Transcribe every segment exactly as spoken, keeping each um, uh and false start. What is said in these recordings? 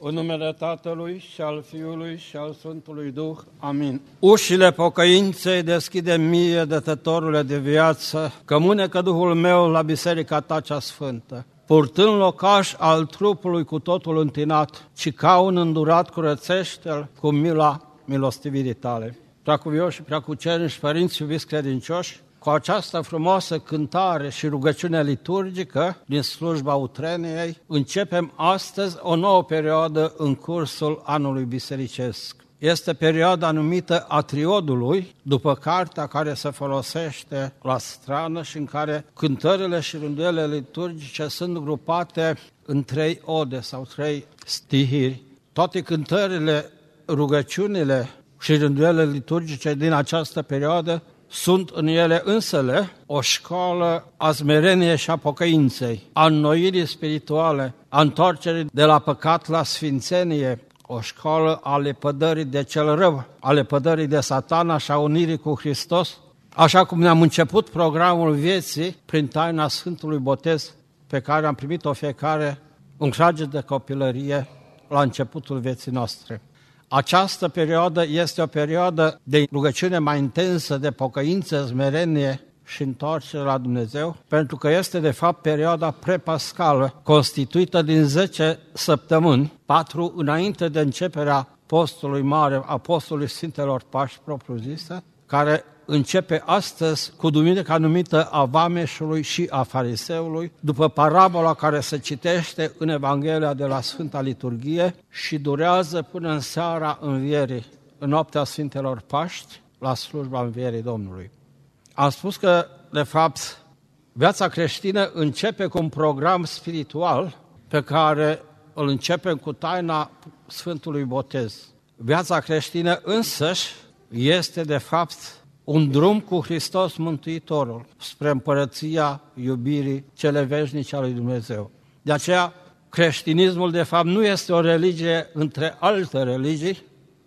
În numele Tatălui și al Fiului și al Sfântului Duh. Amin. Ușile pocăinței deschide mie, dătătorule de viață, că mânecă Duhul meu la biserica ta cea sfântă. Purtând locaș al trupului cu totul întinat, ci ca un îndurat curățește-l cu mila milostivirii tale. Preacuvioși și preacucernici, părinți iubiți credincioși, cu această frumoasă cântare și rugăciune liturgică din slujba utreniei, începem astăzi o nouă perioadă în cursul anului bisericesc. Este perioada numită a triodului, după cartea care se folosește la strană și în care cântările și rânduielile liturgice sunt grupate în trei ode sau trei stihiri. Toate cântările, rugăciunile și rânduielile liturgice din această perioadă sunt în ele însele o școală a smereniei și a pocăinței, a înnoirii spirituale, a întoarcerii de la păcat la sfințenie, o școală a lepădării de cel rău, a lepădării de Satana și a unirii cu Hristos, așa cum ne-am început programul vieții prin taina Sfântului Botez, pe care am primit-o fiecare un traget de copilărie la începutul vieții noastre. Această perioadă este o perioadă de rugăciune mai intensă, de pocăință, smerenie și întoarcere la Dumnezeu, pentru că este de fapt perioada prepascală, constituită din zece săptămâni, patru înainte de începerea postului mare, a postului Sfintelor Paști propriu-zise, care începe astăzi cu duminica numită a Vameșului și a Fariseului, după parabola care se citește în Evanghelia de la Sfânta Liturghie și durează până în seara învierii, în noaptea Sfintelor Paști, la slujba învierii Domnului. Am spus că, de fapt, viața creștină începe cu un program spiritual pe care îl începem cu taina Sfântului Botez. Viața creștină însăși este, de fapt, un drum cu Hristos Mântuitorul spre împărăția iubirii cele veșnice a lui Dumnezeu. De aceea, creștinismul, de fapt, nu este o religie între alte religii,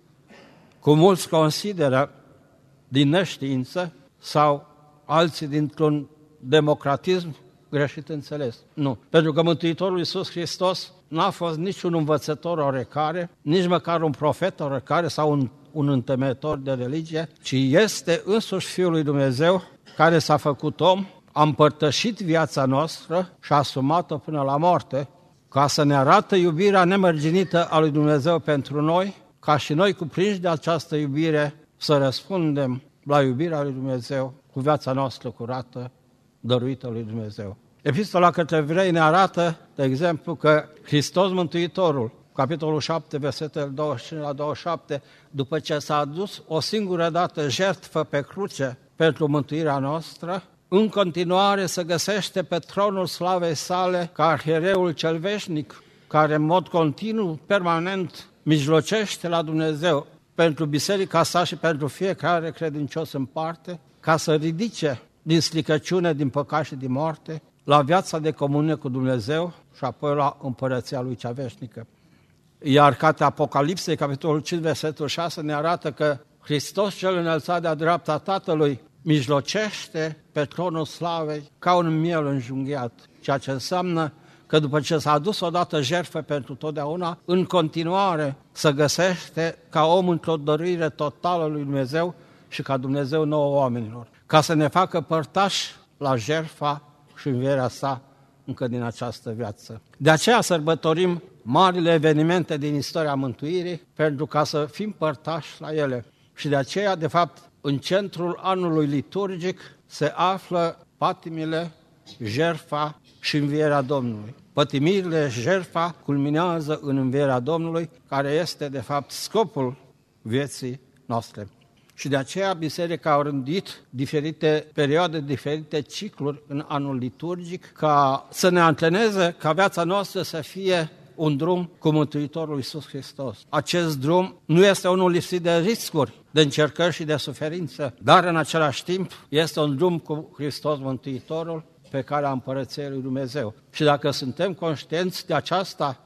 cum mulți consideră din neștiință sau alții dintr-un democratism greșit înțeles. Nu. Pentru că Mântuitorul Iisus Hristos n-a fost niciun învățător oarecare, nici măcar un profet oarecare sau un un întemeitor de religie, ci este însuși Fiul lui Dumnezeu care s-a făcut om, a împărtășit viața noastră și a asumat-o până la moarte, ca să ne arată iubirea nemărginită a lui Dumnezeu pentru noi, ca și noi cuprinși de această iubire să răspundem la iubirea lui Dumnezeu cu viața noastră curată, dăruită lui Dumnezeu. Epistola către evrei ne arată, de exemplu, că Hristos Mântuitorul, capitolul șapte, versetele douăzeci și cinci la douăzeci și șapte, după ce s-a adus o singură dată jertfă pe cruce pentru mântuirea noastră, în continuare se găsește pe tronul slavei sale ca arhiereul cel veșnic, care în mod continuu, permanent, mijlocește la Dumnezeu pentru biserica sa și pentru fiecare credincios în parte, ca să ridice din slicăciune, din păcat și din moarte, la viața de comunie cu Dumnezeu și apoi la împărăția lui cea veșnică. Iar cartea Apocalipsei, capitolul cinci, versetul șase, ne arată că Hristos cel înălțat de-a dreapta Tatălui mijlocește pe tronul slavei ca un miel înjunghiat, ceea ce înseamnă că după ce s-a adus odată jertfă pentru totdeauna, în continuare se găsește ca om într-o dăruire totală lui Dumnezeu și ca Dumnezeu nouă oamenilor, ca să ne facă părtași la jertfa și învierea sa încă din această viață. De aceea sărbătorim marile evenimente din istoria mântuirii, pentru ca să fim părtași la ele. Și de aceea, de fapt, în centrul anului liturgic se află patimile, jertfa și învierea Domnului. Pătimirile, jertfa culminează în învierea Domnului, care este, de fapt, scopul vieții noastre. Și de aceea Biserica a rândit diferite perioade, diferite cicluri în anul liturgic, ca să ne antreneze ca viața noastră să fie un drum cu Mântuitorul Iisus Hristos. Acest drum nu este unul lipsit de riscuri, de încercări și de suferință, dar în același timp este un drum cu Hristos Mântuitorul pe calea împărăției lui Dumnezeu. Și dacă suntem conștienți de aceasta,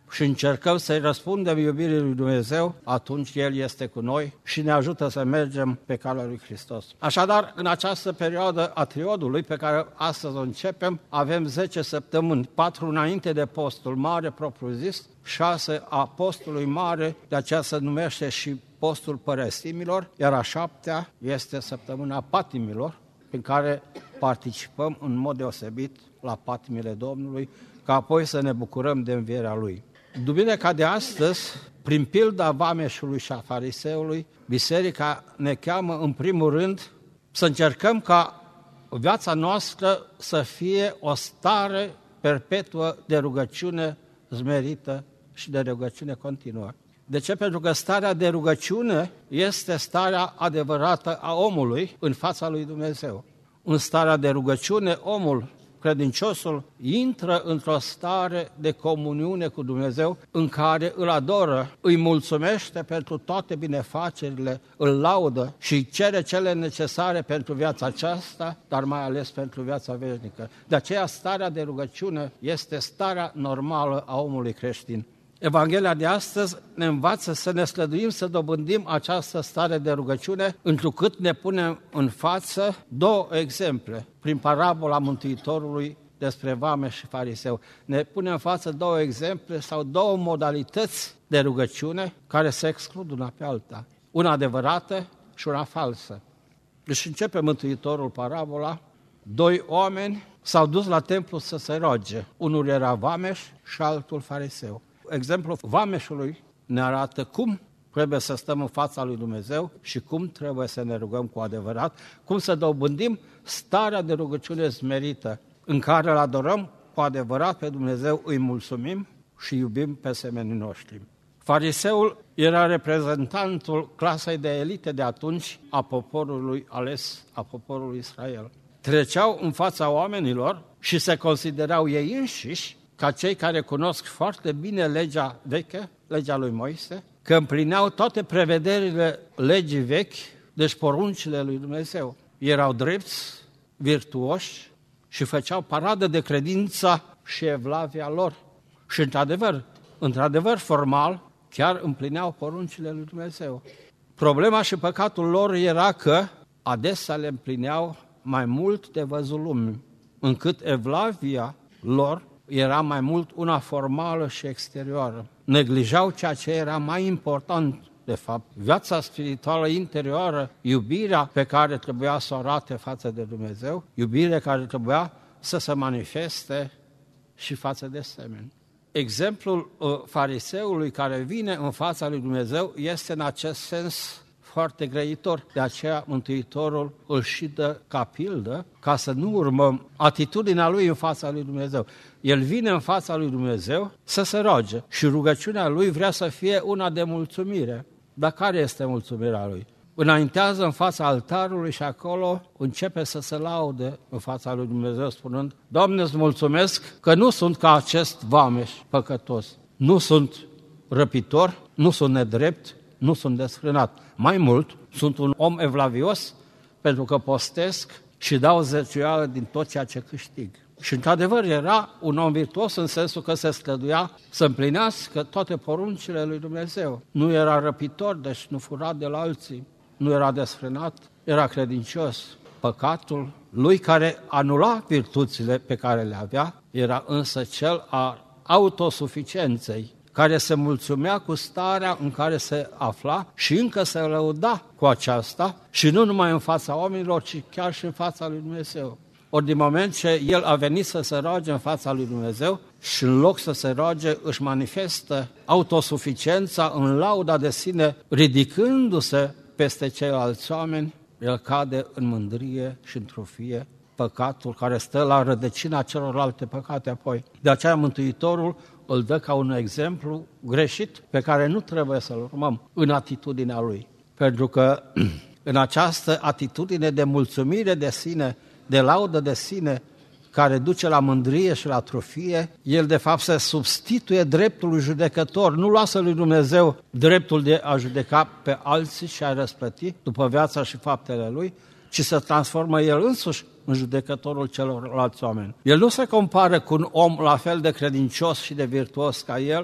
și încercăm să-i răspundem iubirii lui Dumnezeu, atunci El este cu noi și ne ajută să mergem pe calea lui Hristos. Așadar, în această perioadă a triodului pe care astăzi o începem, avem zece săptămâni, patru înainte de postul mare propriu-zis, șase a postului mare, de aceea se numește și postul părăsimilor, iar a șaptea este săptămâna patimilor, în care participăm în mod deosebit la patimile Domnului, ca apoi să ne bucurăm de învierea Lui. Duminica de astăzi, prin pilda vameșului și a fariseului, biserica ne cheamă în primul rând să încercăm ca viața noastră să fie o stare perpetuă de rugăciune smerită și de rugăciune continuă. De ce? Pentru că starea de rugăciune este starea adevărată a omului în fața lui Dumnezeu. În starea de rugăciune, omul, credinciosul, intră într-o stare de comuniune cu Dumnezeu în care îl adoră, îi mulțumește pentru toate binefacerile, îl laudă și cere cele necesare pentru viața aceasta, dar mai ales pentru viața veșnică. De aceea starea de rugăciune este starea normală a omului creștin. Evanghelia de astăzi ne învață să ne străduim să dobândim această stare de rugăciune, întrucât ne punem în față două exemple prin parabola Mântuitorului despre vameș și fariseu. Ne punem în față două exemple sau două modalități de rugăciune care se exclud una pe alta, una adevărată și una falsă. Deci începe Mântuitorul parabola, doi oameni s-au dus la templu să se roage, unul era vameș și altul fariseu. Exemplul vameșului ne arată cum trebuie să stăm în fața lui Dumnezeu și cum trebuie să ne rugăm cu adevărat, cum să dobândim starea de rugăciune smerită în care îl adorăm cu adevărat pe Dumnezeu, îi mulțumim și iubim pe semenii noștri. Fariseul era reprezentantul clasei de elite de atunci a poporului ales, a poporului Israel. Treceau în fața oamenilor și se considerau ei înșiși ca cei care cunosc foarte bine legea veche, legea lui Moise, că împlineau toate prevederile legii vechi, deci poruncile lui Dumnezeu. Erau drepți, virtuoși și făceau paradă de credința și evlavia lor. Și într-adevăr, într-adevăr formal, chiar împlineau poruncile lui Dumnezeu. Problema și păcatul lor era că adesea le împlineau mai mult de văzul lumii, încât evlavia lor era mai mult una formală și exterioară. Neglijau ceea ce era mai important, de fapt, viața spirituală interioară, iubirea pe care trebuia să o arate față de Dumnezeu, iubirea care trebuia să se manifeste și față de semeni. Exemplul uh, fariseului care vine în fața lui Dumnezeu este în acest sens foarte grăitor. De aceea Mântuitorul îl și dă ca pildă, ca să nu urmăm atitudinea lui în fața lui Dumnezeu. El vine în fața lui Dumnezeu să se roage și rugăciunea lui vrea să fie una de mulțumire. Dar care este mulțumirea lui? Înaintează în fața altarului și acolo începe să se laude în fața lui Dumnezeu spunând: Doamne, îți mulțumesc că nu sunt ca acest vameș păcătos, nu sunt răpitor, nu sunt nedrept, nu sunt desfrânat. Mai mult, sunt un om evlavios pentru că postesc și dau zeciuială din tot ceea ce câștig. Și într-adevăr era un om virtuos în sensul că se străduia să împlinească toate poruncile lui Dumnezeu. Nu era răpitor, deci nu fura de la alții, nu era desfrânat, era credincios. Păcatul lui care anula virtuțile pe care le avea era însă cel a autosuficienței, care se mulțumea cu starea în care se afla și încă se lăuda cu aceasta și nu numai în fața oamenilor, ci chiar și în fața lui Dumnezeu. Ori din moment ce el a venit să se roage în fața lui Dumnezeu și în loc să se roage își manifestă autosuficiența în lauda de sine, ridicându-se peste ceilalți oameni, el cade în mândrie și în trufie, păcatul care stă la rădăcina celorlalte păcate apoi. De aceea Mântuitorul îl dă ca un exemplu greșit pe care nu trebuie să-l urmăm în atitudinea lui. Pentru că în această atitudine de mulțumire de sine, de laudă de sine, care duce la mândrie și la trufie, el de fapt se substituie dreptului judecător, nu lasă lui Dumnezeu dreptul de a judeca pe alții și a răsplăti după viața și faptele lui, ci se transformă el însuși în judecătorul celorlalți oameni. El nu se compară cu un om la fel de credincios și de virtuos ca el,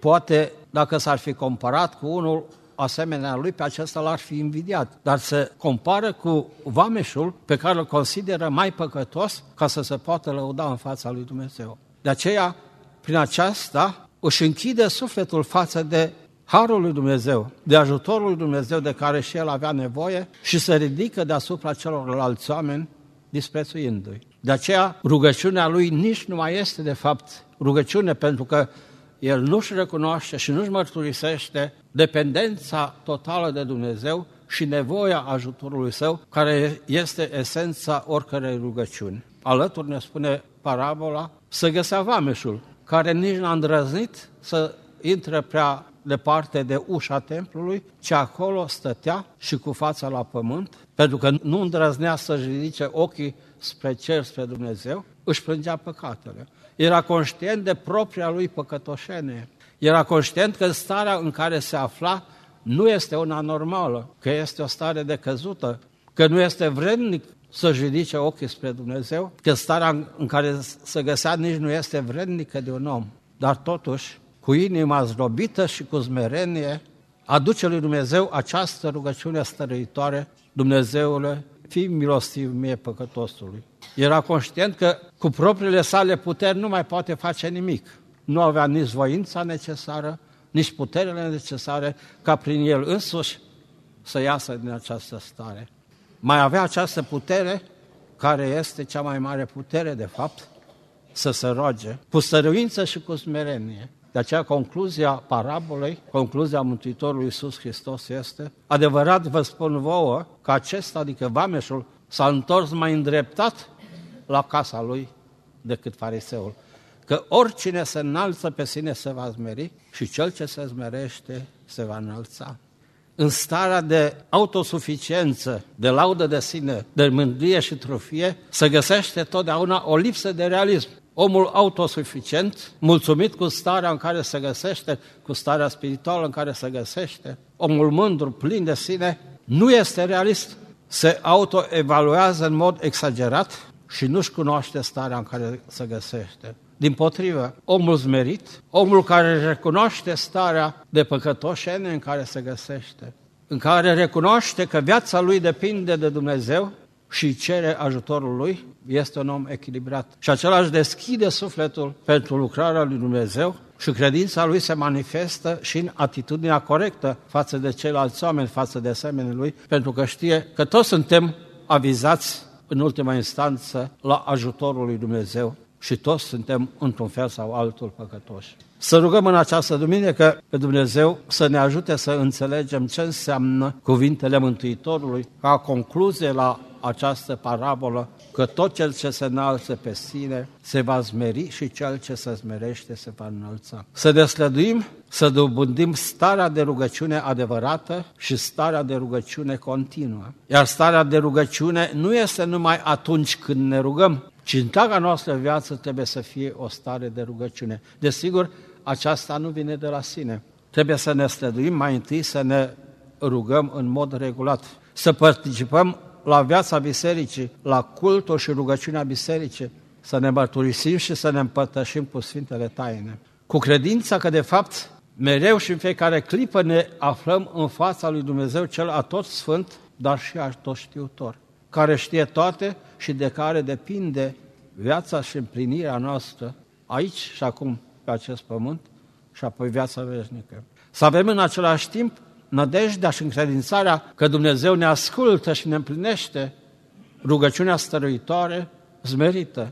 poate dacă s-ar fi comparat cu unul asemenea lui, pe acesta l-ar fi invidiat. Dar se compară cu vameșul pe care îl consideră mai păcătos ca să se poată lăuda în fața lui Dumnezeu. De aceea, prin aceasta, își închide sufletul față de harul lui Dumnezeu, de ajutorul lui Dumnezeu de care și el avea nevoie și se ridică deasupra celorlalți oameni, disprețuindu-i. De aceea, rugăciunea lui nici nu mai este, de fapt, rugăciune, pentru că el nu-și recunoaște și nu-și mărturisește dependența totală de Dumnezeu și nevoia ajutorului său, care este esența oricărei rugăciuni. Alături, ne spune parabola, să găsea vameșul, care nici n-a îndrăznit să intre prea departe de ușa templului, ci acolo stătea și cu fața la pământ, pentru că nu îndrăznea să-și ridice ochii spre cer, spre Dumnezeu, își plângea păcatele. Era conștient de propria lui păcătoșenie. Era conștient că starea în care se afla nu este una normală, că este o stare decăzută, că nu este vrednic să-și ridice ochii spre Dumnezeu, că starea în care se găsea nici nu este vrednică de un om. Dar totuși, cu inima zdrobită și cu smerenie, aduce lui Dumnezeu această rugăciune stăruitoare: Dumnezeule, fii milostiv mie păcătosului. Era conștient că cu propriile sale puteri nu mai poate face nimic. Nu avea nici voința necesară, nici puterile necesare ca prin el însuși să iasă din această stare. Mai avea această putere, care este cea mai mare putere, de fapt, să se roage cu stăruință și cu smerenie. De aceea concluzia parabolei, concluzia Mântuitorului Iisus Hristos este: adevărat vă spun vouă că acesta, adică vameșul, s-a întors mai îndreptat la casa lui decât fariseul. Că oricine se înalță pe sine se va smeri și cel ce se smerește se va înălța. În starea de autosuficiență, de laudă de sine, de mândrie și trufie, se găsește totdeauna o lipsă de realism. Omul autosuficient, mulțumit cu starea în care se găsește, cu starea spirituală în care se găsește, omul mândru, plin de sine, nu este realist. Se autoevaluează în mod exagerat și nu-și cunoaște starea în care se găsește. Dimpotrivă, omul smerit, omul care recunoaște starea de păcătoșenie în care se găsește, în care recunoaște că viața lui depinde de Dumnezeu și cere ajutorul lui, este un om echilibrat. Și acela își deschide sufletul pentru lucrarea lui Dumnezeu și credința lui se manifestă și în atitudinea corectă față de ceilalți oameni, față de asemenea lui, pentru că știe că toți suntem avizați în ultima instanță la ajutorul lui Dumnezeu și toți suntem într-un fel sau altul păcătoși. Să rugăm în această duminică pe Dumnezeu să ne ajute să înțelegem ce înseamnă cuvintele Mântuitorului ca concluzie la această parabolă, că tot cel ce se înalță pe sine se va smeri și cel ce se smerește se va înălța. Să deslăduim, să dobândim starea de rugăciune adevărată și starea de rugăciune continuă. Iar starea de rugăciune nu este numai atunci când ne rugăm, ci întreaga noastră viață trebuie să fie o stare de rugăciune. Desigur, aceasta nu vine de la sine. Trebuie să ne străduim mai întâi să ne rugăm în mod regulat, să participăm la viața bisericii, la cultul și rugăciunea bisericii, să ne mărturisim și să ne împărtășim cu Sfintele Taine. Cu credința că, de fapt, mereu și în fiecare clipă ne aflăm în fața lui Dumnezeu, cel atot sfânt, dar și atot știutor, care știe toate și de care depinde viața și împlinirea noastră aici și acum pe acest pământ și apoi viața veșnică. Să avem în același timp nădejdea și încredințarea că Dumnezeu ne ascultă și ne împlinește rugăciunea stăruitoare, smerită,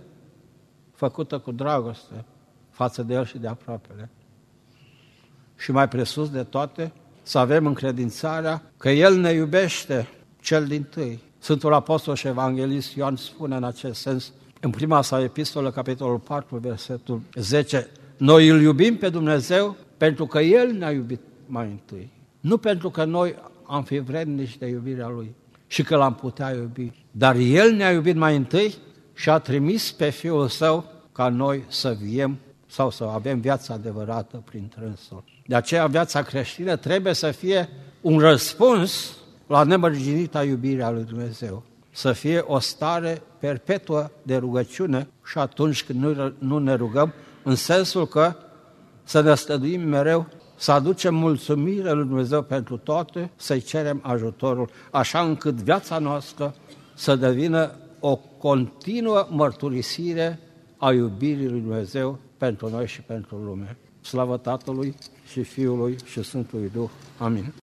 făcută cu dragoste față de El și de aproapele. Și mai presus de toate, să avem încredințarea că El ne iubește cel dintâi. Sfântul Apostol și Evanghelist Ioan spune în acest sens, în prima sa epistolă, capitolul patru, versetul zece, noi îl iubim pe Dumnezeu pentru că El ne-a iubit mai întâi. Nu pentru că noi am fi vrednici de iubirea Lui și că L-am putea iubi, dar El ne-a iubit mai întâi și a trimis pe Fiul Său ca noi să viem sau să avem viața adevărată prin trânsul. De aceea viața creștină trebuie să fie un răspuns la nemărginita iubirea lui Dumnezeu, să fie o stare perpetuă de rugăciune și atunci când nu, nu ne rugăm, în sensul că să ne stăduim mereu, să aducem mulțumire lui Dumnezeu pentru toate, să-i cerem ajutorul, așa încât viața noastră să devină o continuă mărturisire a iubirii lui Dumnezeu pentru noi și pentru lume. Slavă Tatălui și Fiului și Sfântului Duh. Amin.